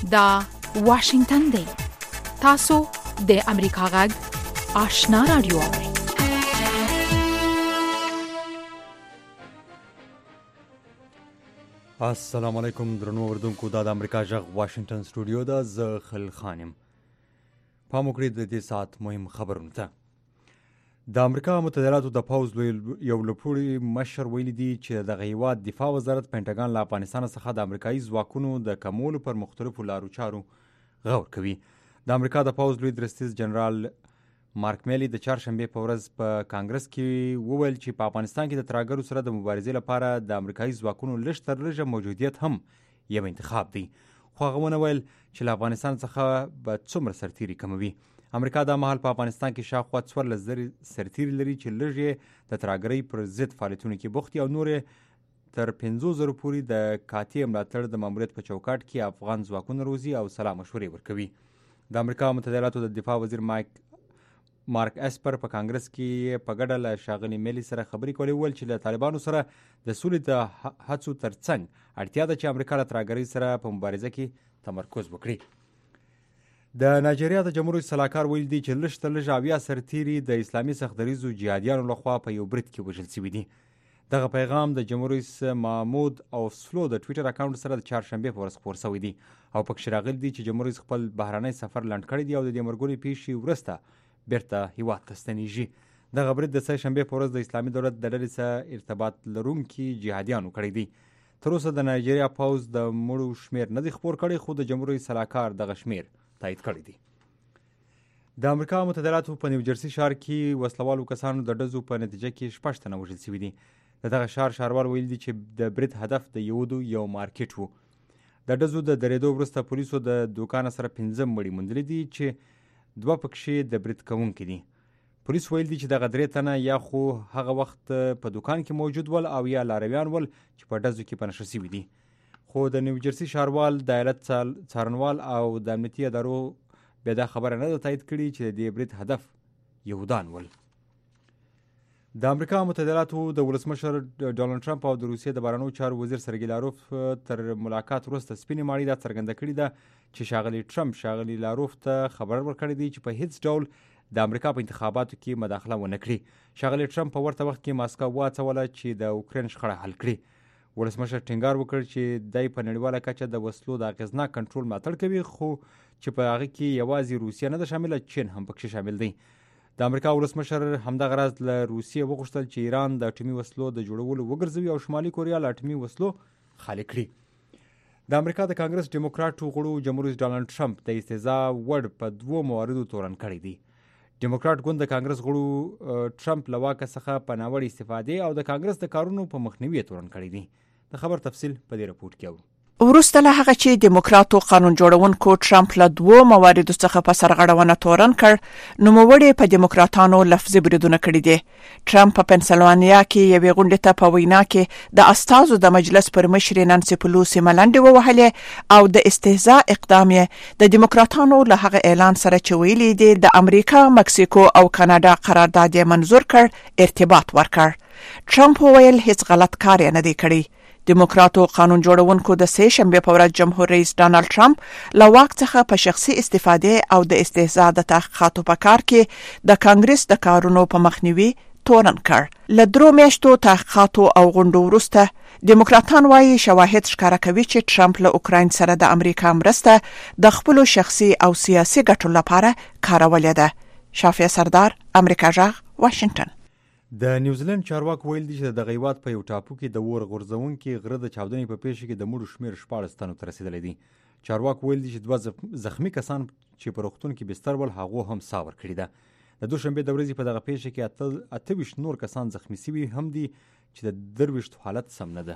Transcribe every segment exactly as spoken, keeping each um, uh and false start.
دا واشنگتن دی. تاسو د امریکا غږ آشنا رادیو اورئ. السلام علیکم درنو اوریدونکو، دا د امریکا غږ واشنگتن سټوډیو ده. زه خل خان یم. پام وکړئ د دې ساعت مهم خبرونو ته. د امریکا متحده ایالاتو د پوځ یو لوړپوړي مشر ویلي دي چې دغه هیواد دفاع وزارت پینټاګان له افغانستان څخه د امریکایي ځواکونو د کمولو پر مختلفو لارو چارو غور کوي. د امریکا د پوځ لوی درستیز جنرال مارک میلی د چهارشنبې په ورځ په کانګرس کې وویل چې په افغانستان کې د ترهګرو سره د مبارزې لپاره د امریکایي ځواکونو لږ تر لږه موجودیت هم یو انتخاب دی. خو هغه ونه ویل چې له افغانستان څخه به څومره سرتیري کموي. امریکا دا مهال په افغانستان کې شاوخوا څوارلس زره سرتیري لري چې لږ یې د ترهګرۍ پر ضد فعالیتونو کې بوخت دي او نور تر پنځو زرو پورې د قاطع ملاتړ د ماموریت په چوکاټ کې افغان ځواکونه روزي او سلا مشورې ورکوي. د امریکا متحده ایالاتو د دفاع وزیر مایک مارک اسپر په کانګرس کې په ګډه له ښاغلي میلی سره خبرې کولې. وویل چې له طالبانو سره د سولې د هڅو ترڅنګ اړتیا ده چې امریکا له ترهګرۍ سره په مبارزه کې تمرکز وکړي. د نایجیریا د جمهور رئیس سلاکار ویل دي چې لږ تر لږه اویا سرتیري د اسلامي سختدریځو جهادیانو لخوا په یو برید کې وژل شوي دي. دغه پیغام د جمهور رئیس محمود اوسلو د ټویټر اکاونټ سره د چهارشنبې په ورځ خپور شوی دی او پکې راغلی دي چې جمهور رئیس خپل بهرنی سفر لنډ کړی دی او د دې مرګونې پیښې وروسته بیرته هیواد ته ستنیږي. دغه برید د سه شنبې په ورځ د اسلامي دولت د ډلې سره ارتباط لرونکي جهادیانو کړی دی. تر اوسه د نایجیریا پوځ د مړو شمیر نه دی خپور کړی، خو د جمهور رئیس سلاکار دغه شمیر تایید کړی دی. د امریکا متحده ایالاتو په نیوجرسي ښار کې وسلوالو کسانو د ډزو په نتیجه کې شپږ تنه وژل شوي دي. د دغه ښار ښاروال ویل دي چې د برید هدف د یهودو یو مارکیټ و. د ډزو د درېدو وروسته پولیسو د دوکانه سره پنځه مړي موندلي دي چې دوه پکښې د برید کوونکي دي. پولیس ویل دي چې دغه درې تنه یا خو هغه وخت په دوکان کې موجود ول او یا لارویان ول چې په ډزو کې په نښه شوي دي. خو د نیوجرسي ښاروال د ایالت څارنوال او د امنیتي ادارو بیا دا خبره نه ده تایید کړې چې د دې برید هدف یهودان ول. د امریکا متحده ایالاتو د ولسمشر ډونالډ ټرمپ او د روسیې د بهرنیو چارو وزیر سرګی لاروف تر ملاقات وروسته سپینې ماڼۍ دا څرګنده کړې ده چې ښاغلي ټرمپ ښاغلي لاروف ته خبر ورکړی دی چې په هیڅ ډول د امریکا په انتخاباتو کې مداخله ونه کړي. ښاغلي ټرمپ په ورته وخت کې ماسکو واڅوله چې د اوکراین شخړه حل کړي. ولسمشر ټینګار وکړ چې دی په نړیواله کچه د وسلو د اغېزناک کنټرول ملاتړ کوي، خو چې په هغه کې یوازې روسیه نه ده شامله، چین هم پکې شامل دی. د امریکا ولسمشر همدغه راز له روسیې وغوښتل چې ایران د اټومي وسلو د جوړولو وګرځوي او شمالي کوریا له اټومي وسلو خالي کړي. د امریکا د کانګرس ډیموکراټو غړو جمهور رئیس ډونالډ ټرمپ د استهزاء وړ په دوو مواردو تورن کړی دی. ډیموکراټ ګوند د کانګرس غړو ټرمپ له واکه څخه په ناوړه استفادې او د کانګرس د کارونو په مخنیوي تورن کړی دی. د خبر تفصیل په دې رپورټ کې اورو. وروسته له هغه چې دیموکراتو قانون جوړونکو ټرمپ له دوو مواردو څخه په سرغړونه تورن کړ، نوموړي په دیموکراتانو لفظي بریدونه کړي دي. ټرمپ په پنسلوانیا کې یوې غونډې ته په وینا کې د استازو د مجلس پر مشر نانسي پلوسي ملنډې ووهلې او د استهزاء اقدام یې د دیموکراتانو له هغه اعلان سره چې ویلي دي د امریکا، مکسیکو او کاناډا قرارداد یې منظور کړ ارتباط ورکړ. ټرمپ وویل هیڅ غلط کار یې نه دی کړی. دیموکراتو قانون جوړونکو د سه شنبې په ورځ جمهور رئیس ډونالډ ټرمپ له واک څخه په شخصي استفادې او د استهزاء د تحقیقاتو په کار کې د کانګرس د کارونو په مخنیوي تورن کړ. له درو میاشتو تحقیقاتو او غونډو وروسته دیموکراتان وايي شواهد ښکاره کوي چې ټرمپ له اوکراین سره د امریکا مرسته د خپل شخصي او سیاسي ګټو لپاره کارولې ده. شافیه سردار، امریکا غږ، واشنگټن. د نیوزیلند چارواکو ویل دي چې د دغه هیواد په یو ټاپو کې د اور غورځونکي غره د چاودنې په پیښه کې د مړو شمیر شپاړس تنو ته رسېدلی دی. چارواکو ویل دي چې دوه زخمي کسان چې په روغتون کې بستر ول هغو هم ساه ورکړې ده. د دوشنبې د ورځې په دغه پیښه کې اته ویشت نور کسان زخمي شوي هم دي چې د درویشتو حالت سم نه ده.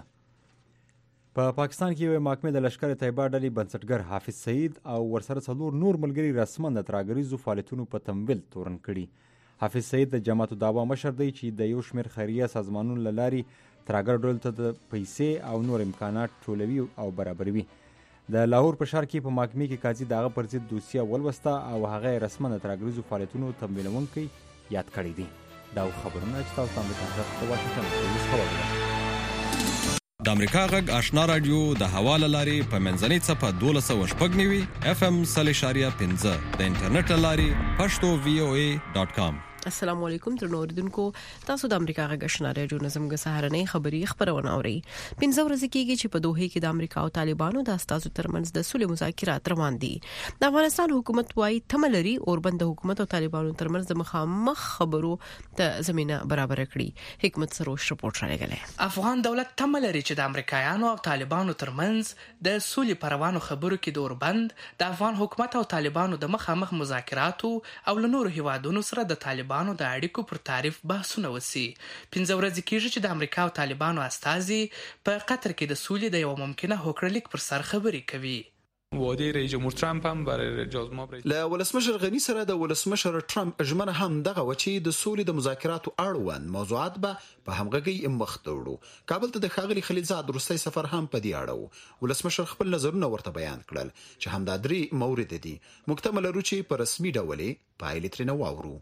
په پاکستان کې یوې محکمې د لشکر طیبه ډلې بنسټګر حافظ سعید او ورسره څلور نور ملګري رسما د ترهګریزو فعالیتونو په تمویل تورن کړي. حافظ سعید د جماعت الدعوه مشر دی چې د یو شمېر خیریه سازمانونو له لارې ترهګر ډلو ته د پیسې او نور امکانات ټولوي او برابروي. د لاهور په ښار کې په محکمې کې قاضي د هغه پر ضد دوسیه ولوسته او هغه یې رسما د ترهګریزو فعالیتونو تمویلونکی یاد کړی دی. دا خبرونه چې تاسو هم د واشنګټن پولیس خبر د امریکا غږ آشنا رادیو د حواله لاري په منځنۍ صفه دولس سوه شپږ نوي اف ام صلی شاریه پنځه د انټرنیټ لاري پښتو وی او ای ډاٹ کام. السلام علیکم تر نوردونکو تاسو د امریکا غږ آشنا رادیو نظم غ سهارنې خبری خبرونه اوري. پنځه ورځې کېږي چې په دوحه کې د امریکا او طالبانو د استازو ترمنځ د صلح مذاکرات روان دي. د افغانستان حکومت وايي تملري اوربند حکومت او طالبانو ترمنځ د مخامخ خبرو ته زمينه برابر کړي. حکمت سروش رپورټ راغلی. افغان دولت تملري چې د امریکایانو او طالبانو ترمنځ د صلح پروانو خبرو کې د اوربند د افغان حکومت او طالبانو د مخامخ مذاکراتو او له نورو هیوادونو سره د طالبانو د اړیکو پر تعریف بحثونه وسی. پنځه ورځې کېږي چې د امریکا او طالبانو استازي په قطر کې د سولې د یو ممکنه هوکړه لیک پر سر خبرې کوي. وعده رئیس جمهور ترامپ هم برای جازماب له ولسمشر غنی سره د ولسمشر ترامپ ژمنه هم دغه وچی د سولې د مذاکراتو اړوند موضوعات به په همغږي مخ ته وړو. کابل ته د ښاغلي خلیلزاد روسي سفر هم په دې اړه ولسمشر خپل نظرونه ورته بیان کړل چې همدا درې مورد دي. مکتمل روچي په رسمي ډول پایلې ترنه واورو.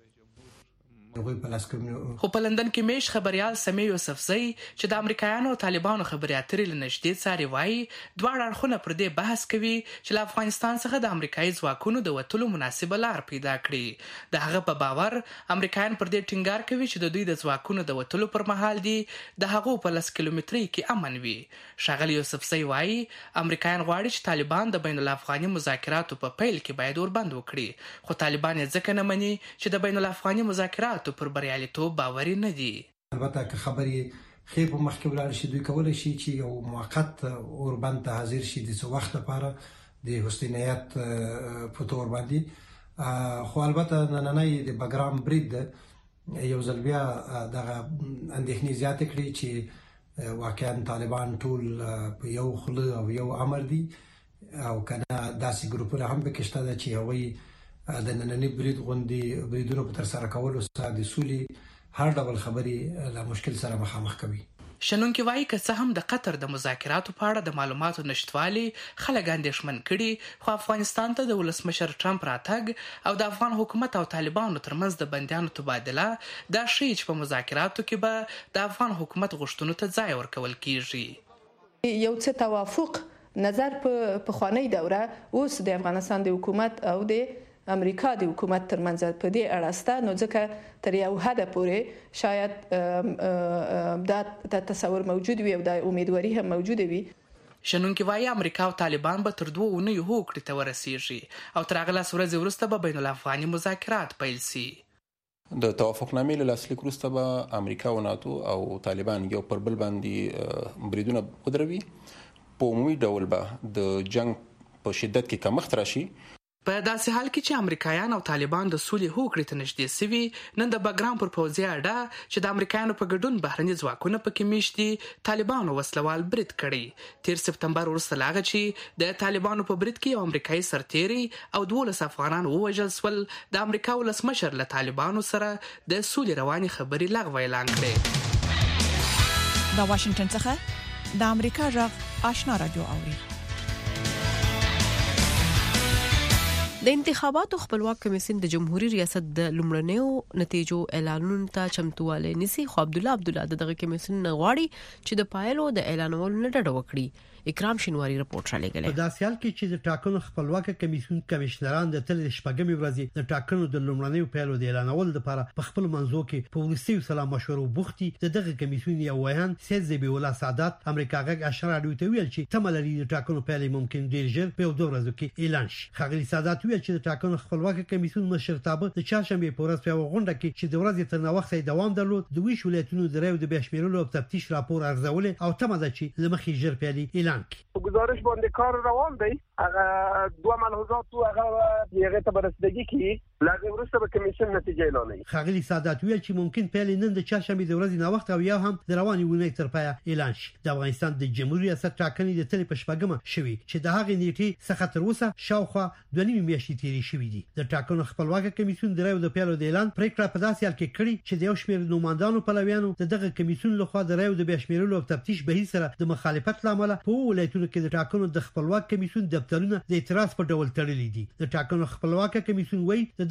خو په لندن کې میش خبريال سمي یوسفزئی چې د امریکایانو او طالبانو خبري اترې لنشدې څاري وایي دواړه اړخونه پر دې بحث کوي چې له افغانستان څخه د امریکایي ځواکونو د وټلو مناسبه لار پیدا کړي. د هغه په باور امریکایان پر دې ټینګار کوي چې د دوی د ځواکونو د وټلو پر مهال دي د هغو په لس کیلومتري کې امن وي. شاغلی یوسفزئی وایي امریکایان غواړي چې طالبان د بین الافغاني مذاکراتو په پیل کې باید اوربند وکړي. خو طالبان یې ځکه نه مني چې د بین الافغاني مذاکرات پر بریالیتوب باوري نه دي. البته که خبرې خې په مخ کې ولاړ شي دوی کولای شي چې یو موقت اوربند ته حاضر شي د څه وخت لپاره د حسینیت په تور باندې. خو البته نننۍ د بګرام برید یو ځل بیا دغه اندېښنې زیاتې کړې چې واقعا طالبان ټول په یو خوله او یو امر دي او کنه داسې ګروپونه هم پکې شته چې هغوی د نننۍ برید غوندې بریدونو په ترسره کولو سره د سولې هر ډول خبرې له مشکل سره مخامخ کوي. شنونکي وایي که څه هم د قطر د مذاکراتو په اړه د معلوماتو نشټوالي خلک اندېښمن کړي، خو افغانستان ته د ولسمشر ټرمپ راتګ او د افغان حکومت او طالبانو ترمنځ د بندیانو تبادله دا ښیي چې په مذاکراتو کې به د افغان حکومت غوښتنو ته ځای ورکول کیږي. یو څه توافق نظر په پخوانی دوره اوس د افغانستان د حکومت او د امریکا د حکومت ترمنځ په دې اړه سته، نو ځکه تر یو حد پورې شاید دا تصور موجود وي او د امیدواري هم موجود وي. شنونکي وایي امریکا او طالبان به تر دوه اونیو هوکړې ته ورسیږي او تر هغه لس ورځې وروسته به بین الافغاني مذاکرات پیل سي. د توافقنامې له لاسلیک وروسته به امریکا او ناتو او طالبان یو پر بل باندې بریدونه ودروي. په عمومي ډول به د جنگ په شدت کې کمښت راشي. په داسې حال کې چې امریکایان او طالبان د سولې هوکړې ته نږدې سوي، نن د بګرام پر پوځي اډه چې د امریکایانو په ګډون بهرني ځواکونه پکې میشت دي طالبانو وسلوال برید کړی. تیر سپتمبر وروسته له هغه چې د طالبانو په برید کې یو امریکایي سرتیری او دولس افغانان ووژل سول، د امریکا ولسمشر له طالبانو سره د سولې رواني خبرې لغوه اعلان کړې. د واشنگټن څخه د امریکا غږ آشنا رادیو اوري. د انتخاباتو خپلواک کمیسیون د جمهوریت ریاست د لومړنیو نتیجو اعلانونو ته چمتوالی نیسي، خو عبد الله عبد الله دغه کمیسیون غواړي چې د پایلو د اعلانولو نه ډډه وکړي. اکرام شینواری رپورټ را لګلې. په داسې حال کې چې د ټاکنو خپلواک کمیسیون کمشنران د تل شپږمې ورځې د ټاکنو د لومړنیو پایلو د اعلانولو لپاره په خپل منځو کې په ولسي سلا مشورو بوختي، د دغه کمیسیون یو ویان سید زبی الله سعادت امریکا غږ آشنا رادیو ته ویل چې تملري د ټاکنو پایلې ممکن ډیر ژر په دوه ورځو کې اعلان شي. خغلی سعادت ویل چې د ټاکنو خپلواک کمیسیون مشرتابه د چهارشنبه په ورځ په غونډه کې چې د ورځې تر نوښت دوام درلود د ویش ولایتونو د ریو د بشمیرلو او تفتیش راپور ارزول او تمه ده چې لمخې ژر پیلي اعلان کړي. گزارش باندې کار روان دی. هغه دوه ملحوظات تو هغه یغه ته برسېږي کې لږ وروسته به کمیسیون نتیجه اعلانوي. خغلی سعادت ویل چې ممکن پیل نن د چهارشنبه د ورځې نوښت او یا هم د رواني ونې تر پایه اعلان شي. د افغانستان د جمهوریت ریاست ټاکنې د تل په شپږمه شوي چې د هغې نیټې څخه تر اوسه شاوخوا دوه نیمې میاشتې تیرې شوې دي. د ټاکنو خپلواک کمیسیون د ریو د پیلو د اعلان پریکړه په داسې حال کې کړې چې د یو شمېر نوماندانو پلویانو د دغه کمیسیون لخوا د ریو د بشمیرلو او تفتیش بهیر سره د مخالفت لامل په ولایتونو کې د ټاکنو د خپلواک کمیسیون دفترونه د اعتراض په ډول تړلي دي. د ټاکنو خپلواک کمیسیون وایي د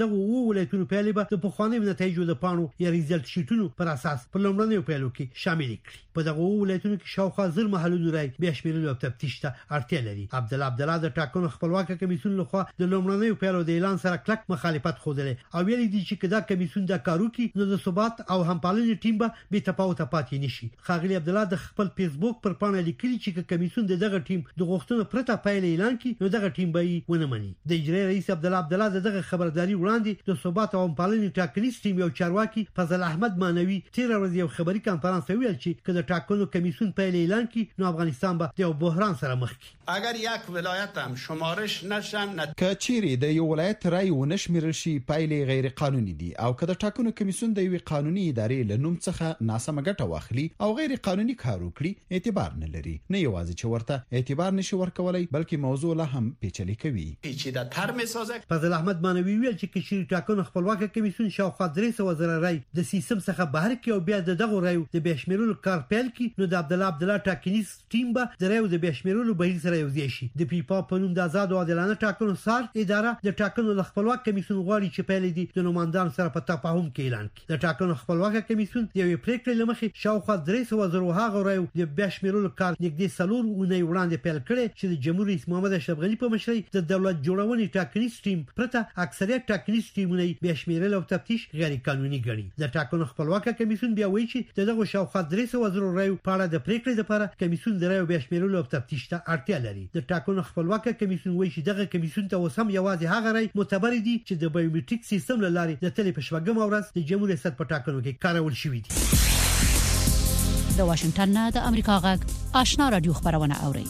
دغه وو ولایتونو پیلې به د پخوانیو نتایجو د پانو یا ریزلټ شیټونو پر اساس په لومړنیو پیلو کې شامل کړي. په دغه وو ولایتونو کې شاوخوا زر محلونو راي بیا شمیرلو او تفتیش ته اړتیا لري. عبدالله عبدالله د ټاکنو خپلواک کمیسیون لخوا د لومړنیو پیلو د اعلان سره کلک مخالفت خوده او ویلي دي چې کدا کمیسیون دا کارو کوي نو د ثبات او همپالنې ټیم به به تفاوت پاتې نشي. خاغلی عبدالله د خپل فیسبوک پر پاڼه لیکلي چې کمیسیون دغه ټیم د غوښتنو پرته پیل اعلان کړي نو دغه ټیم به ونه مني. د اجرایي رئیس عبدالله عبدالله دغه خبرداري وړاندې د ثبات او همپالنې ټاکنیز ټیم یو چارواکي فضل احمد مانوي تیر ورځ یو خبري کانفرنس ویل چې کله ټاکنو کمیسیون پیل اعلان کړي نو افغانستان به د بحران سره مخ کړي. اگر یک ولایت هم شمارش نشن کچيري د یو ولایت رای ونشمیر شي پایلې غیر قانوني دي او کله ټاکنو کمیسیون د یو قانوني ادارې له نوم څخه ناسمه ګټه واخلي او غیر قانوني کار وکړي اعتبار نه لري. نه یوازې چې ورته اعتبار نشي ورکولای بلکې موضوع له هم پیچلې کوي. پیچیده تر میسازه. فضل احمد مانوي ویل چې کچيري ټاکنو خپلواک کمیسیون شاوخوا درې سوه زره رای د سیستم څخه بهر کې او بیا دغه رای د بشمیرلو کار پیل کې نو د عبدالله عبدالله ټاکنیز ټیم به د رای د بشمیرلو بهیر سره یو ځای شي. د پیپا په نوم د آزاد او عادلانه ټاکنو سار اداره د ټاکنو د خپلواک کمیسیون غواړي چې پیل دي د نوماندانو سره په تفاهم کې اعلان کړي. د ټاکنو خپلواک کمیسیون د یو پریکړې لمخې شاوخوا درې سوه زره هغه رای د بشمیرلو کار نږدې څلور اونۍ وړاندې پیل کړي چې د جمهور رئیس محمد اشرف غنی په مشرۍ د دولت جوړونې ټاکنیز ټیم پرته اکثریت ټاکنیز ټیمونه بشمیرل او تفتیش غیر قانوني ګڼي. د ټاکنو خپلواک کمیسیون بیا وایي چې دغه شاوخوا درې سوه زره رای په اړه د پریکړې لپاره کمیسیون د رای بشمیرلو او تفتیش ته اړتیا لري. د ټاکنو خپلواک کمیسیون وایي چې دغه کمیسیون ته وسم یوازې هغه رای معتبر دي چې د بایومټریک سیستم لاري د تلې په شپږم ورځ د جمهور ریاست په ټاکنو کې کارول شوې دي. د واشنگټن نه د امریکا غږ آشنا رادیو خبرونه اوري.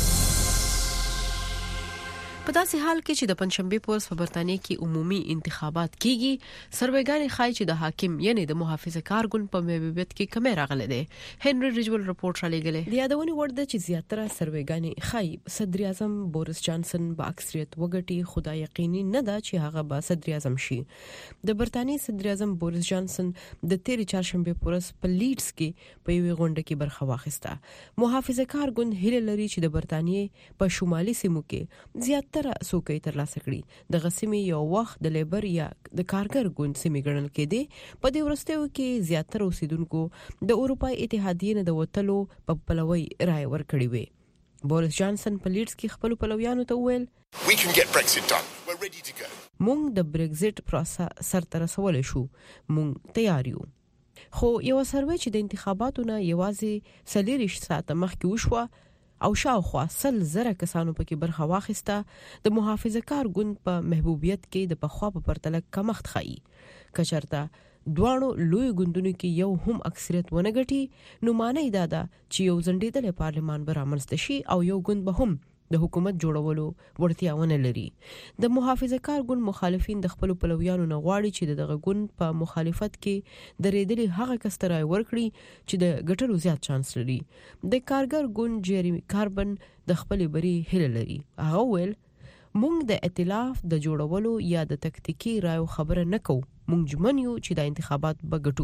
په داسې حال کې چې د پنځشنبه په ورځ په برتانیې کې عمومي انتخابات کیږي سروېګانې ښایي چې د حاکم یعنی د محافظه کار ګوند په محبوبیت کې کمی راغله ده. هنري ریجول رپورټ را لګلې. د یادونې وړ ده چې زیاتره سروېګانې ښایي صدر اعظم بوریس جانسن په اکثریت وګټي خو دا یقیني نه ده چې هغه به صدر اعظم شي. د برتانیې صدر اعظم بوریس جانسن د تیر چهارشنبه په ورځ په لیډز کې په یوه غونډه کې برخه واخیسته. محافظه کار ګوند هیله لري چې د برتانیې په شمالي سیمو کې زیاتره سوکې تر لاسه کړي. د غسیمي یو وخت د لیبر یا د کارګر ګوند سیمې ګڼل کېدي. په دې ورستیو کې زیاتره اوسیدونکو د اروپای اتحادیې نه د وټلو په پلوي رائے ورکړي وي. بوریس جانسن په لیډز کې خپل پلویانو ته وویل We can get Brexit done. We're ready to go. مونږ د بریگزټ پروسه سر ته رسولای شو. مونږ تیار یو. خو یو سروې چې د انتخاباتو نه یوازې څلوېښت ساعته مخکې وشوه او شاوخوا سل زره کسانو پکې برخه واخیسته د محافظه کار ګوند په محبوبیت کې د پخوا په پرتله کمښت ښایي. کچرته دواړو لوی ګوندونو کې یو هم اکثریت ونه ګټي نو معنی دا ده چې یو ځنډیدل پارلمان به رامنځته شي او یو ګوند به هم د حکومت جوړولو وړتیا ونه لري. د محافظه کار ګوند مخالفین د خپل پلویانو نه غواړي چې دغه ګوند په مخالفت کې د ریدلي هغه کس ته رای ورکړي چې د ګټلو زیات چانس لري. د کارګر ګوند جيرمي کاربن د خپل بری هله لري. هغه ویل مونږ د ائتلاف د جوړولو یا د تکتیکی رایو خبره نه کوو. مونږ جمن یو چې د انتخابات بغټو.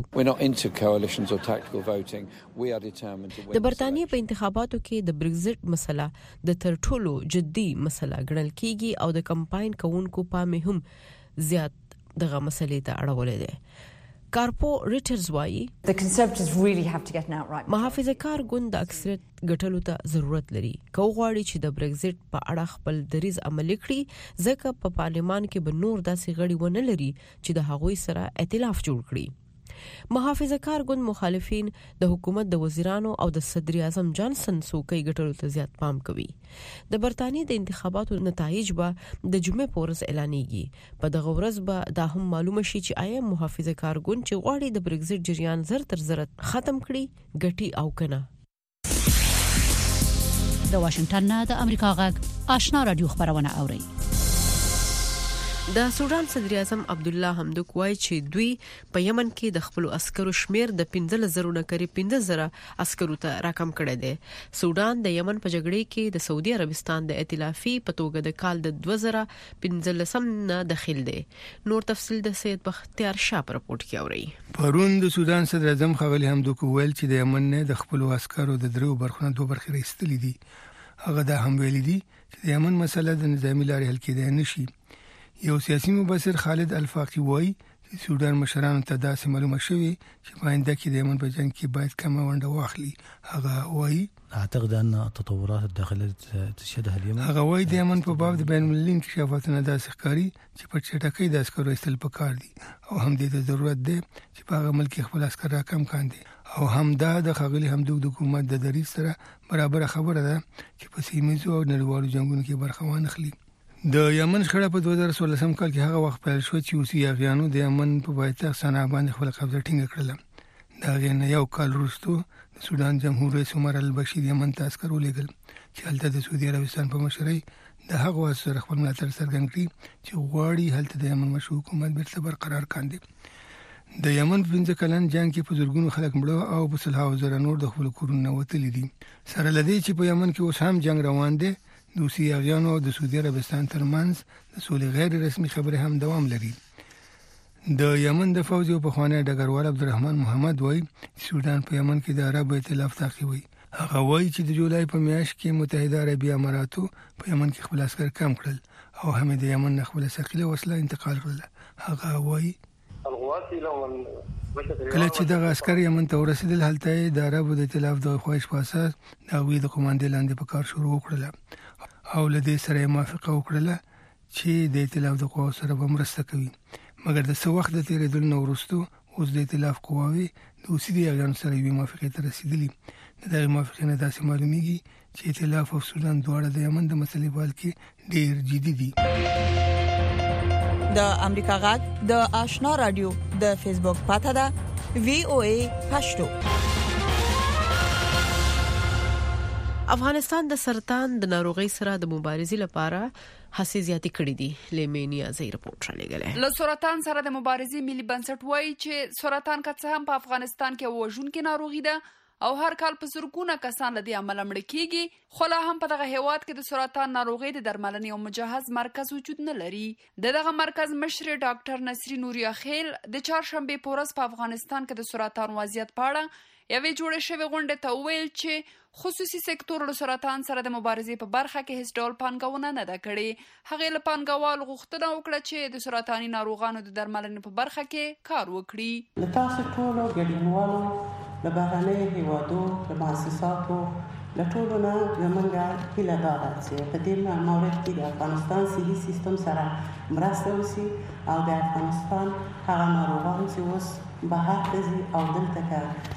د برتانیې په انتخاباتو کې د بریگزټ مسله د تر ټولو جدي مسله ګڼل کیږي او د کمپاین کوونکو په مهم زیات دغه مسلې ته اړولې ده. کارپو ریټرز وايي The Conservatives really have to get an outright. محافظه کار ګوند د اکثریت ګټلو ته ضرورت لري. کو غواړي چې د بریگزټ په اړه خپل دریز عملي کړي ځکه په پارلمان کې به نور داسې غړي ونه لري چې د هغوی سره ائتلاف جوړ کړي. محافظه کار ګوند مخالفین د حکومت د وزیرانو او د صدر اعظم جانسن سوکۍ ګټلو ته زیات پام کوي. د برتانیې د انتخاباتو نتایج به د جمعې په ورځ اعلانېږي. په دغه ورځ به دا هم معلومه شي چې آیا محافظه کار ګوند چې غواړي د بریگزټ جریان زر تر زر ختم کړي ګټي او کنه. د واشنگټن نه د امریکا غږ آشنا رادیو خبرونه اوري. د سودان صدر اعظم عبدالله حمدوک وایي چې دوی په یمن کې د خپل عسکرو شمیر د پنځه زره نه کری پنځه زره عسکرو ته راکم کړی دی. سودان د یمن په جګړې کې د سعودي عربستان د ائتلافي په توګه د کال د دوه زره پنځلسم نه داخل دی. نور تفصیل د سید بختیار شاه په رپورت کې اوري. پرون د سودان صدر اعظم خغلی حمدوک ویل چې د یمن نه د خپل عسکرو د درو برخونه دوه برخې راستلې دي. هغه دا هم ویلي دي چې د یمن مسله د نظامی لارې حل کېدای نشي. یو سیاسي مبصر خالد الفاقي وایي چې سودان مشرانو ته داسې معلومه شوې چې په آینده کې د یمن په جنگ کې باید کمه ونډه واخلي. هغه وایي اعتقد ان التطورات الداخليه تشهدها اليمن. هغه وایي د یمن په باب د بین المللي انکشافاتو داسې ښکاري چې په چټکۍ د عسکرو ایستل پکار دي او هم دې ته ضرورت دی چې په هغه ملک خپل عسکر راکم کاندي او هم دا د خغلی همدوک د حکومت د دریځ سره برابر خبره ده چې په سیمه‌یزو او نړیوالو جنگونو کې برخه وانخلي. د یمن شخړه په دوه زره څوارلسم کال کې هغه وخت پیل شو چې اوسي یاغیانو د یمن په پایتخت سنا باندې خپل قبضه ټینګه کړله. دا غینه یو کال وروسته د سودان جمهور رئیس عمر البشیر یمن ته عسکر ولېږل چې هلته د سعودي عربستان په مشرۍ د هغه سره خپل ملاتړ څرګند کړي چې غواړي هلته د یمن مشروع حکومت بیرته برقرار کاندي. د یمن په پنځه کلن جنگ کې په زرګونو خلک مړه او په سلهاوو زره نور د خپل کورونو وتلي دي. سره لدی چې په یمن کې اوس هم جنگ روان دی، د اوسي یاغیانو او د سعودي عربستان ترمنځ د سولې غیر رسمي خبرې هم دوام لري. د یمن د فوج او پخوانی ډګروال عبدالرحمن محمد وایي سودان په یمن کې د عرب ائتلاف تعقیبوي. هغه وایي چې د جولای په میاشت کې متحده عربي اماراتو په یمن کې خپل عسکر کم کړل او هم د یمن خپل ثقيله وسله انتقال کړل. هغه وایي کله چې دغه عسکر یمن ته ورسېدل هلته د عربو د ائتلاف د خواهش په اساس د هغوی د قوماندې لاندې په کار شروع وکړله او له دې سره موافقه وکړله چې د ائتلاف د قواو سره به مرسته کوي. مګر د څه وخت د تېرېدلو نه وروسته اوس د ائتلاف قواوې د اوسي د یاغیانو سره یوې موافقې ته رسېدلي. د دغې موافقې نه داسې معلومیږي چې ائتلاف او سودان دواړه د یمن د مسلې په حل کې ډېر جدي دي. د امریکا غږ د آشنا رادیو د فیسبوک پاته ده وی او ای پښتو. افغانستان د سرطان د ناروغۍ سره د مبارزې لپاره هڅې زیاتې کړې دي. لیمینیا زی رپورټ را لګلې. له سرطان سره د مبارزې ملي بنسټ وایي چې سرطان که څه هم په افغانستان کې وژونکې ناروغي ده او هر کال په زرګونه کسان له دې عمله مړه کیږي، خو لا هم په دغه هیواد کې د سرطان ناروغۍ د درملنې او مجهز مرکز وجود نه لري. د دغه مرکز مشر ډاکټر نصری نوریا خیل د چهارشنبه په ورځ په افغانستان کې د سرطان وضعیت په اړه یوې جوړې شوې غونډې ته وویل چې خصوصي سکتور له سرطان سره د مبارزې په برخه کې هیڅ ډول پانګونه نه ده کړې. هغې له پانګوالو غوښتنه وکړه چې د سرطاني ناروغانو د درملنې په برخه کې کار وکړي. له تاسو ټولو ګډونوالو له بهرنیو هیوادو له مؤسساتو له ټولو نه زموږ هیله دا ده چې په دې مورد کې د افغانستان صحي سیستم سره مرسته وشي او د افغانستان هغه ناروغان چې اوس بهر ته ځي او دلته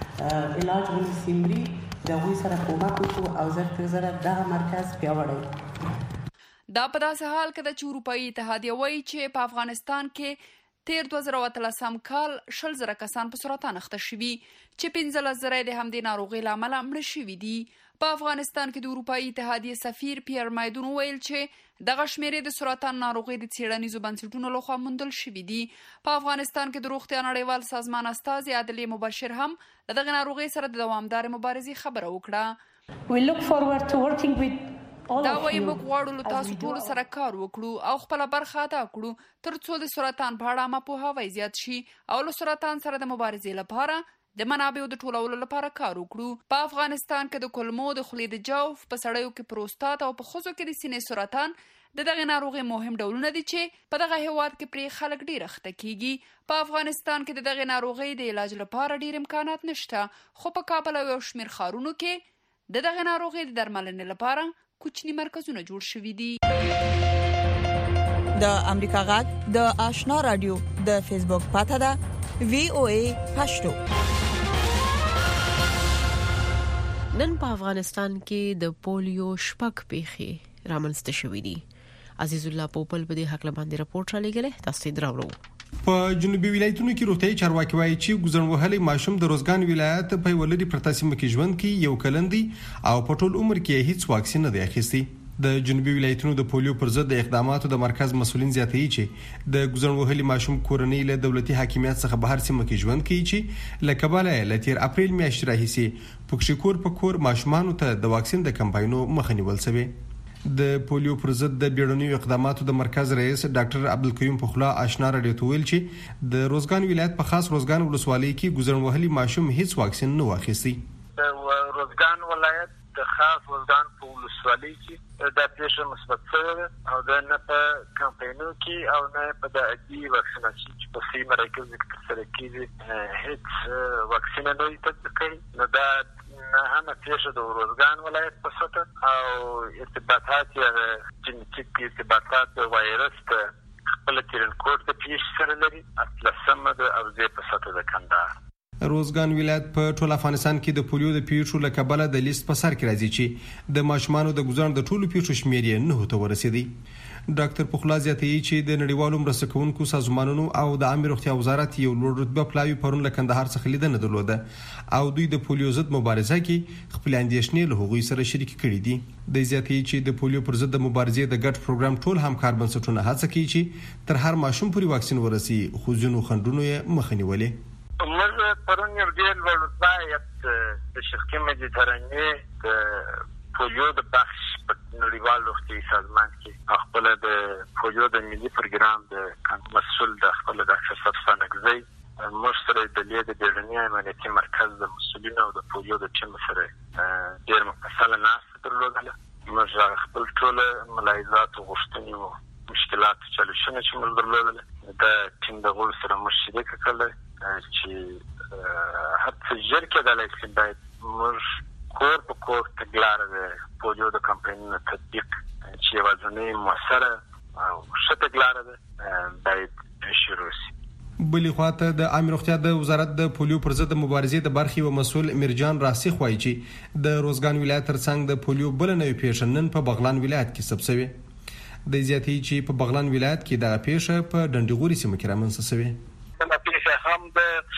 که علاج ونیسي مري د هغوی سره کومک وکړو او زر تر زره دغه مرکز پیاوړی. دا په داسې حال کې ده چې اروپایي اتحادیه وایي چې په افغانستان کې تیر دوه زره اتلسم کال شل زره کسان په سرطان اخته شوي چې پنځلس زره د همدې ناروغۍ له امله مړه شوي دي. په افغانستان کې د اروپایي اتحادیې سفیر پیر مایدون ویل چې دغه شمیرې د سرطان ناروغۍ د څېړنیزو بنسټونو لخوا موندل شوي دي. په افغانستان کې د روغتیا نړیوال سازمان استازي عادلې مبشر هم له دغه ناروغۍ سره د دوامدارې مبارزې خبره وکړه. We look forward to working with دا وایي موږ غواړو له تاسو ټولو سره کار وکړو او خپله برخه ادا کړو تر څو د سرطان په اړه عامه پوهاوی زیات شي او له سرطان سره د مبارزې لپاره د منابعو د ټولولو لپاره کار وکړو. په افغانستان کې د کولمو، د خولې د جوف، په سړیو کې پروستات او په ښځو کې د سینې سرطان د دغه ناروغۍ مهم ډولونه دي چې په دغه هیواد کې پرې خلک ډېر اخته کیږي. په افغانستان کې د دغه ناروغۍ د علاج لپاره ډېر امکانات نشته، خو په کابل او یو شمېر ښارونو کې د دغه ناروغۍ د درملنې لپاره کوچني مرکزونه جوړ شوي دي. د امریکا غږ د آشنا رادیو د فیسبوک پاته ده وی او ای پښتو. نن په افغانستان کې د پولیو شپږ پیښې رامنځته شوې دي. عزیز الله پوپل په دې حق باندې راپورټ را لګلې، تاسو یې دراوړو. په جنوبي ولایتونو کې روغتیايي چارواکي وایي چې ګوزن وهلي ماشوم د روزګان ولایت په ولري پرته سیمه کې ژوند کوي، یو کلن دی او په ټول عمر کې هیڅ واکسین نه دی اخیستی. د جنوبي ولایتونو د پولیو پر ضد د اقداماتو د مرکز مسولین زیاتوي چې د ګوزن وهلي ماشوم کورنۍ له دولتي حاکمیت څخه بهر سیمه کې ژوند کوي چې له کبله له تیر اپریل میاشتې راهیسې پکښې کور په کور ماشومانو ته د واکسین د کمپاینونو مخه نیول شوې. د پولیو پر ضد د بیړنیو اقداماتو د مرکز رئیس ډاکټر عبدالقیوم پخلا آشنا راډیو ته ویل چې د روزګان ولایت په خاص روزګان ولسوالۍ کې ګوزن وهلي ماشوم هیڅ واکسین نه واخیستی. د روزګان ولایت د خاص وزدان په ولسوالۍ کې دا پیښه مثبت شوې ده او دا نه په کمپاینونو کې او نه په د عادي واکسیناسیون چې په سیمه مرکز کې ترسره کېږي هیڅ واکسین نه وي تطبیق کړی نو دا نه هم پیښه د روزګان ولایت په سطح او ارتباطات یا جنټیک ارتباطات د وایرس په خپل تیرنکوټ د پیښ سره لري اصله د ارزه په سطح د کندهار روزګان ولایت په ټول افغانستان کې د پولیو د پیښو له کبله د لیست په سر کې راځي چې د ماشومانو د ګزارن د ټولو پیښو شمېر یې نه ته ورسېدی. ډاکټر پخلا زیاتوي چې د نړیوالو مرسته کوونکو سازمانونو او د عامه روغتیا وزارت یو لوړ رتبه پلاوی پرون له کندهار څخه لیدنه درلوده او دوی د پولیو ضد مبارزه کې خپل اندېښنې له هغوی سره شریک کړي دي. د زیاتوي چې د پولیو پر ضد د مبارزې د ګډ پروګرام ټول همکار بنسټونه هڅه کوي چې تر هر ماشوم پورې واکسین ورسي خو ځینو خنډونو یې مخه نیولې. موږ پرون یو ډېر لوړ رتبه د شرقي مدیترانې د پولیو د بخش په نړیوال روغتیايي سازمان کې خپل د پولیو د ملي پروګرام د مسؤل د خپل ډاکټر صفان اگزی موږ سره د لید د بیرونی امنیتي مرکز د مسؤلینو او د پولیو د ټیم سره ډېر مفصله ناسته درلودله. موږ خپل ټول ملاحظات او غوښتنې او مشکلات چالشونه چې موږ درلودل د ټیم د غړو سره موږ شریک کړل چې هڅه ژر کېدلای شي باید موږ کور په کور تګلاره د پولیو د کمپاینونو تطبیق چې یوازینۍ مؤثره او ښه تګلاره ده باید شروع شي. بلې خواته د عامه روغتیا د وزارت د پولیو پر ضد مبارزې د برخې و مسؤل میرجان راسخ وایي چې د روزګان ولایت ترڅنګ د پولیو بل نوې پیښه نن په بغلان ولایت کې ثبت شوې. د زیاتې چې په بغلان ولایت کې د پیښه په ډنډیغوري سیمه کې رامنځته شوې. د پیښه هم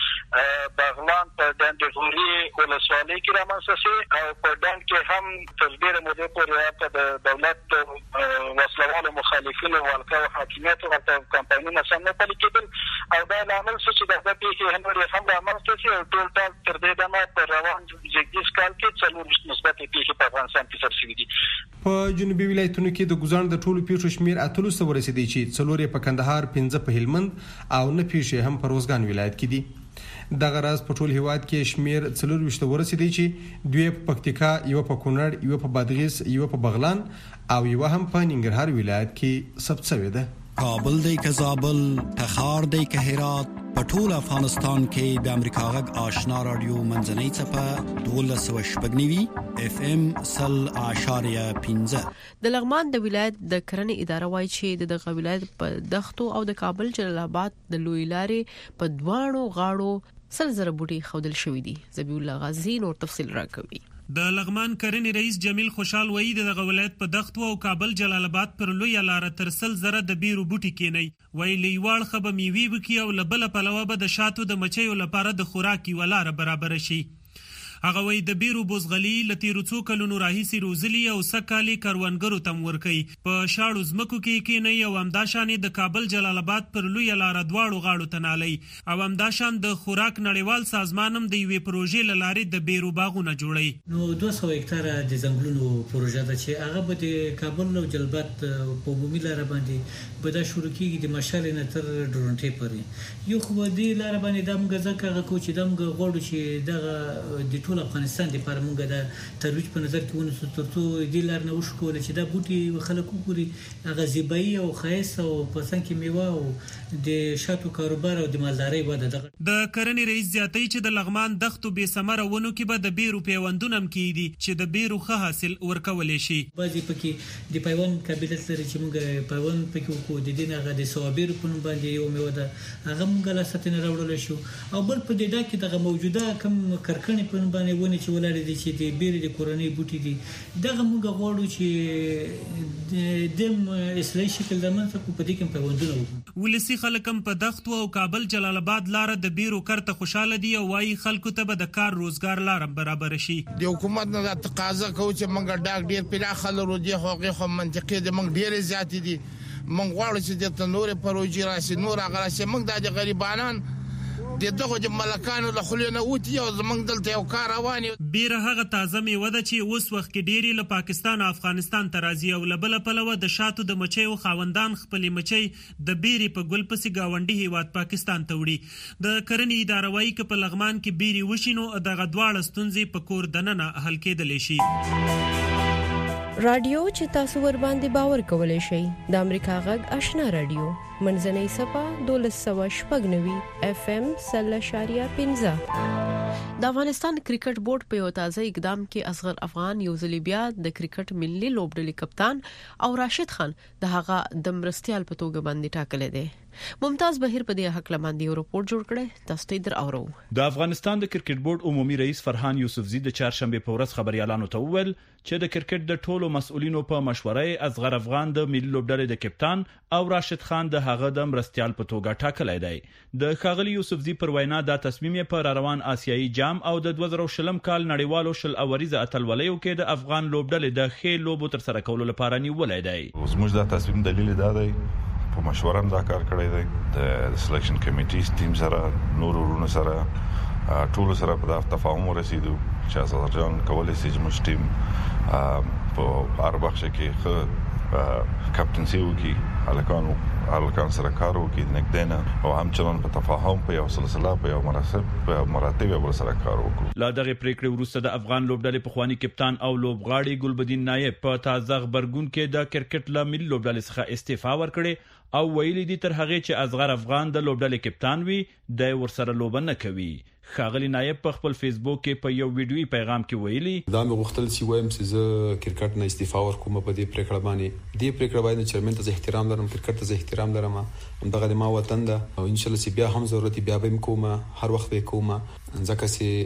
د بغلان په ډنډیغوري ولسوالۍ کې رامنځته شوې او په ډنډ کې هم تر ډېرې مودې پورې د دولت وسلوالو مخالفینو ولکه او حاکمیت ورته کمپاینونه سم نه پلي کېدل او دا لامل شو چې دغه پیښې نورې هم رامنځته شي او ټول ټال تر دې دمه په روان زېږدیز کال کې څلور مثبتې پیښې په افغانستان کې ثبت شوي دي. په جنوبي ولایتونو کې د ګزارن د ټولو پیښو شمېر اتلس ته ورسېدی چې څلور یې په کندهار، پنځه په هلمند او نه پیښې هم په روزګان ولایت کې دي. دغه راز په ټول هیواد کې شمیر څلور وشته ورسېدی چې دوی په پکتیکا، یو په کونړ، یو په بادغیس، یو په بغلان او یو هم په ننګرهار ولایت کې ثبت شوی ده. کابل دی که زابل، تخار دی که هرات، په ټول افغانستان کې د امریکا غږ آشنا رادیو منځنۍ څپه دولس سوه شپږ نوي اف ام سل اعشاریه پنځه. د لغمان د ولایت د کرنې اداره وایي چې دغه ولایت په دښتو او د کابل جلال آباد د لوی لارې په دواړو غاړو سل زره بوټي خودل شوې دي. ذبیح الله غازی نور تفصیل راکوي. د لغمان کرنې رئیس جمیل خوشحال وایي دغه ولایت په دښتو او کابل جلال آباد پر لوی لار تر سل زره د بیرو بوټي کېنی وایي لیوال خبه میوي وکي او لبل پلوه به د شاتو د مچیو لپاره د خوراکي ولاره برابر شي. هغه وایي د بیرو بوزغلي لتیرو څو کلونو راهیسي روزلي او سکالي کروندګرو تم ورکي په شاړو زمکو کې کېنی او همداشانې د کابل جلال آباد پر لوی لار دواړو غاړو تنالي او همداشان د خوراک نړیوال سازمانم د یوې پروژې لارې د بیرو باغونه جوړي. نو دوه سوه هکتاره د ځنګلونو پروژه ده چې هغه به د کابل او جلال آباد په عمومي لار باندې به دا شروع کیږي د مشال نه تر ډورنټې پورې. یو خو دې لار باندې د موږ ځکه هغه کو چې د موږ غوړو چې دغه د ټول افغانستان د لپاره موږ د ترویج په نظر کې ونیسو ترڅو دې لار نه وشو کولای چې دا بوټي خلک وګوري هغه زیبایی او ښایست او په څنګ کې میوه او د شاتو کاروبار او د مالدارۍ وده ده. د کرنې رئیس زیاتوي چې د لغمان دښتو بې ثمره ونو کې به د بیرو پیوندونه هم کېدي چې د بیرو ښه حاصل ورکولی شي. بعضې پکې د پیوند قابلیت لري چې موږ پیوند پکې وکړو د دې نه هغه د صوابیرو په نوم باندې یو میوه ده هغه موږ لاسته نه راوړلی شو او بل په دې ډا کې دغه موجوده کم کرکڼې په نوم باندې ونې چې ولاړې دي چې د بیرې د کورنۍ بوټي دي دغه موږ غواړو چې د اصلاحي شکل رامنځته کړو په دې کې پیوندونه وکړو. ولسي خلک هم په دښتو او کابل جلال آباد لاره د بیرو کرته خوشاله دي او وایي خلکو ته به د کار روزګار لاره برابر شي. د حکومت نه تقاضا کوي چې موږ ډاک ډیر پراخه لرو دي هغه خو منطقي دي موږ ډیر زیات دي موږ غواړو چې د نورې پروژې راشي نور هغه راشي موږ د غریبانان دغه ملکانو له خلینو وتی او زمنګ دلته یو کار رواني بیره هغه تازه میوه ده چې اوس وخت کې ډيري له پاکستان او افغانستان ته راځي او لبل پلوه د شاتو د مچي او خاوندان خپل مچي د بیري په ګل پسې گاونډي هیواد پاکستان ته وړي د کرنې اداره وايي چې په لغمان کې بیري وشینو دغه دواړه ستونزې په کور دننه حل کېدلی شي. رادیو چې تاسو ور باندې باور کولای شئ د امریکا غږ آشنا رادیو منځنۍ صفه دولس سوه شپږ نوي اف ام سل اشاریه پنځه. د افغانستان کرکټ بورډ په یو تازه اقدام کې اصغر افغان یو ځل بیا د کرکټ ملي لوبډلې کپتان او راشد خان د هغه د مرستيال په توګه باندې ټاکل دي. ممتاز بهیر په دې حق لمندي یو رپورت جوړ کړي تاسو ته در اورو. د افغانستان د کرکټ بورډ عمومي رئیس فرحان یوسفزي د چهارشنبه په ورځ خبريالانو ته وویل چې د کرکټ د ټولو مسؤلینو په مشوره اصغر افغان د ملي لوبډلې د کپتان او راشد خان د هغه د مرستيال په توګه ټاکل دی. د ښاغلي یوسفزي پر وینا دا تصمیم په روان آسیایي جام او د دوه زره شلم کال نړیوالو شل اوریزه اتلولیو کې د افغان لوبډلې د خې لوبو تر سره کولو لپاره نیولای دی. زموږ دا تصمیم دلیل دا دی په مشوره دا کار کړی دی د سلیکشن کمیټي ټیم سره نور ورونو سره ټول سره په تفاهم ورسېدو چې اصغر جان کولای شي چې موږ ټیم په هر بخش کې خ کپټنسي وکي الکانو الکان سره کار وکي نګدنه او همچنان په تفاهم په یو سلسله په یو مراتب په مراتب ور سره کار وکړو. لا دغه پریکړه وروسته د افغان لوبډلې په خواني کپتان او لوبغاړي ګلبدین نایب په تازه خبرګون کې د کرکټ لا ملي لوبډلې څخه استعفا ورکړي او ویلي دي تر هغه چې اصغر افغان د لوبډلې کپتان وي د ور سره لوب نه کوي. ښاغلي نایب په خپل فیسبوک کې په یو ویډیوي پیغام کې ویلي دا مې غوښتل چې وایم چې زه کرکټ نه استعفا ورکوم په دې پریکړه باندې دې پریکړه باندې چیرمن ته احترام لرم کرکټ ته احترام لرم همدغه د ما وطن ده او ان شاء الله چې بیا هم ضرورت بیا به کوم هر وخت به کوم ځکه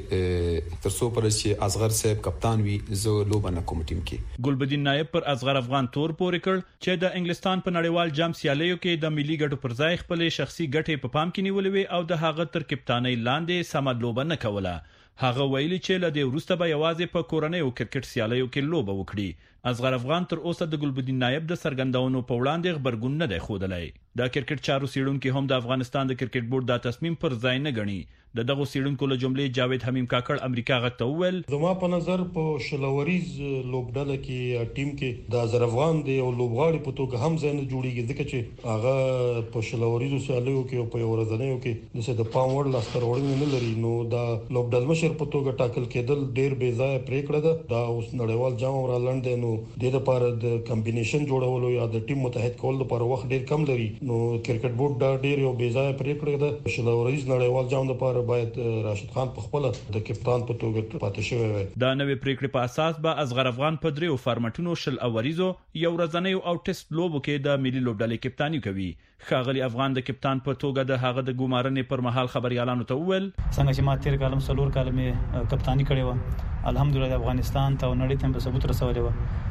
چې تر څو پر چې اصغر صاحب کپتان وي زه لوب نه کوم ټیم کې. ګلبدین نایب پر اصغر افغان تور پورې کړ چې د انګلستان په نړیوال جام سیالیو کې د ملي ګټو پر ځای خپل شخصي ګټې په پام کې نیولې او د هغه تر کپتانۍ لاندې سم لوب نه کوله. هغه ویلي چې له دې وروسته به یوازې په کورنۍ او کرکټ سیالیو کې لوب وکړي. اصغر افغان تر اوسه د ګلبدین نایب د سرګندونو په وړاندې خبرګون نه دی ښودلی. د کرکټ چارو سیړونکو هم د افغانستان د کرکټ بورډ دا تصمیم پر ځای نه ګڼي. د دغه سیړونکو له جملې جاوید حمیم کاکړ امریکا غږ ته وویل زما په نظر په شلوریز لوبډله کې ټیم کې د اصغر افغان دی او لوبغاړي په توګه هم ځای نه جوړیږي ځکه چې هغه په شلوریزو سیالیو کې او په یو ورځنیو کې د پام وړ لاستر وړاندې نه لري نو دا لوبډل مشر په توګه ټاکل کېدل ډیر بې ځای پریکړه ده. دا اوس نړیوال جام را لاندې نو د لپاره د کمبینیشن جوړولو یا د ټیم متحد کول لپاره وخت ډیر کم لري نو کرکټ بورډ دا ډیر یو بې ځای پریکړه ده. شلوریز نړیوال جام لپاره باید راشد خان په خپل د کپتان په توګه پاتې شوی وي. دا نوې پریکړې په اساس به اصغر افغان په دریو فارمټونو شل اوریزو یو ورځنیو او ټیسټ لوبو کې د ملي لوبډلې کپتانی کوي. ښاغلي افغان د کپتان په توګه د هغه د ګمارنې پر مهال خبريالانو ته وویل څنګه چې ما تیر کالم سلور کالم کپتانی کړې و الحمدلله افغانستان ته نړۍ ته په ثبوت رسولې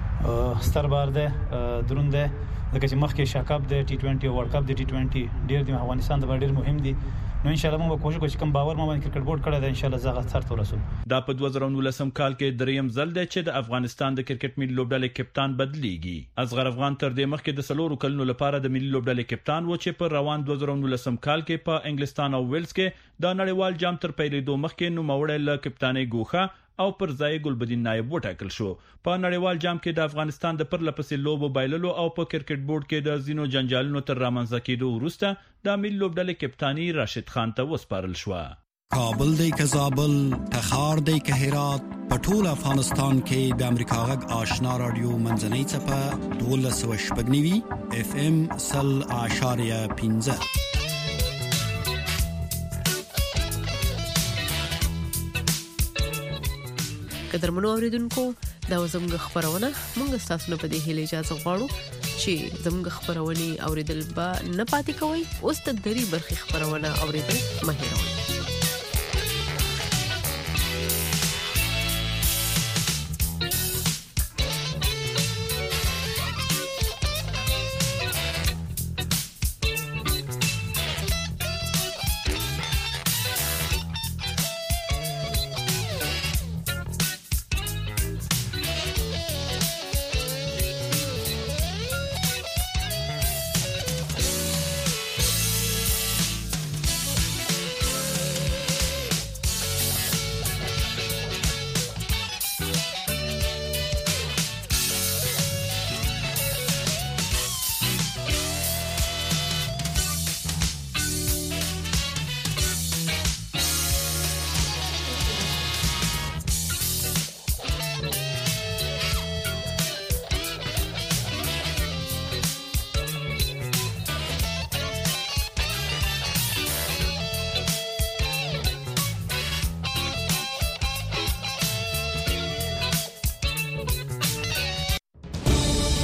و ستر بار ده درونده ځکه چې مخکې شاکاب د ټي ټوئنټي او ورلد کپ د ټي ټوئنټي ډیر د افغانستان د ډیر مهم دي نو ان شاء الله موږ کوشش کوو چې کوم باور مو باندې کرکټ بورډ کړی دی ان شاء الله زغه تر تر رسول. دا په دوه زره نولسم کال کې دریم ځل دی چې د افغانستان د کرکټ ملي لوبډلې کپتان بدلیږي. اصغر افغان تر دې مخکې د سلورو کلونو لپاره د ملي لوبډلې کپتان و چې په روان دوه زره نولسم کال کې په انګلستان او ویلز کې د نړیوال جام تر پیلېدو مخکې نوموړی له کپتانۍ ګوښه او پر ځای ګلبدین نایب وټاکل شو. په نړیوال جام کې د افغانستان د پرلپسې لوبو بایللو او په کرکټ بورډ کې د زینو جنجالونو تر رامنځته کېدو وروسته د ملي لوبډلې کپتانی راشد خان ته وسپارل شو. کابل دی که زابل تخار دی که هرات پټول افغانستان کې د امریکا غږ آشنا رادیو منځنۍ چپه دولس سوه شپږ نوي اف ام سل اشاریه پنځه. قدرمنو اوریدونکو دا زموږ خبرونه موږ تاسو نه په دې هیله اجازه غواړو چې زموږ خبرونه اوریدل به نه پاتې کوي. اوس د دری برخي خبرونه اوریدل مه هېروئ.